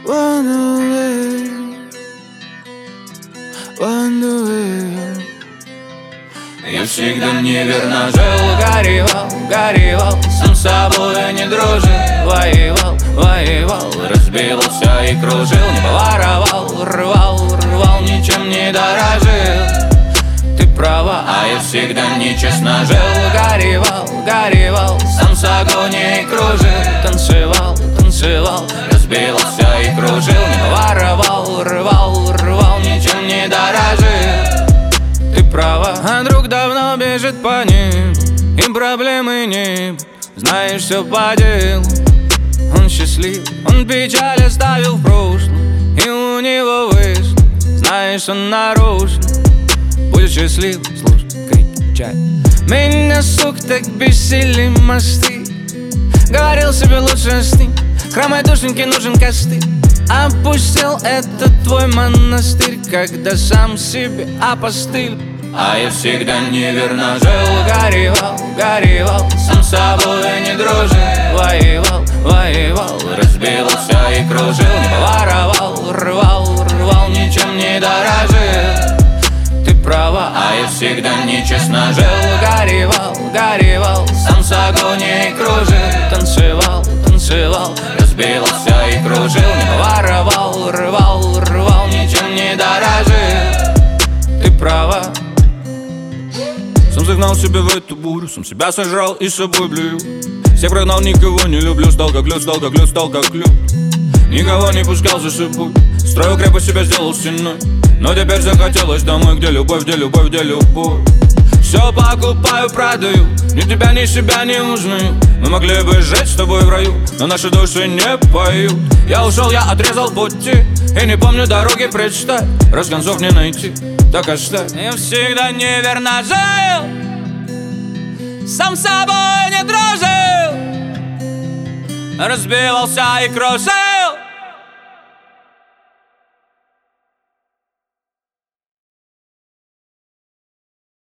Я всегда неверно жил, горевал, сам с собой не дружил. Воевал, разбился и кружил. Не воровал, рвал, ничем не дорожил. Ты права, а я всегда нечестно жил. Горевал, сам с огоней кружил. Танцевал, разбился и кружил. Не воровал, рвал, ничем не дорожил. Ты права, а друг давно бежит по ним, им проблемы нет, знаешь, все по делу. Он счастлив, он печаль оставил в прошлом, и у него вышло, знаешь, он нарушил. Будет счастлив, слушай, кричать. Меня, сук, так бесили мосты. Говорил себе лучше с ним, хромой душеньке нужен костыль. Опустил этот твой монастырь, когда сам себе опостыль. А я всегда неверно жил, горевал, сам с собой не дружил. Воевал, разбился и кружил. Не воровал, рвал, ничем не дорожил. Ты права, а я всегда нечестно жил. Горевал, сам с огоней кружил. Танцевал, разбился и кружил. Не воровал, рвал, ничем не дорожил. Ты права. Сам загнал себя в эту бурю, сам себя сожрал и с собой блюю. Всех прогнал, никого не люблю, стал как лед, стал как лед. Никого не пускал за собой, строил крепость, себя сделал стеной. Но теперь захотелось домой, где любовь, где любовь, где любовь. Все покупаю, продаю, ни тебя, ни себя не узнаю. Мы могли бы жить с тобой в раю, но наши души не поют. Я ушел, я отрезал пути, и не помню дороги, представь. Раз концов не найти, так оставь. Я всегда неверно жил, сам с собой не дружил. Разбивался и кружил.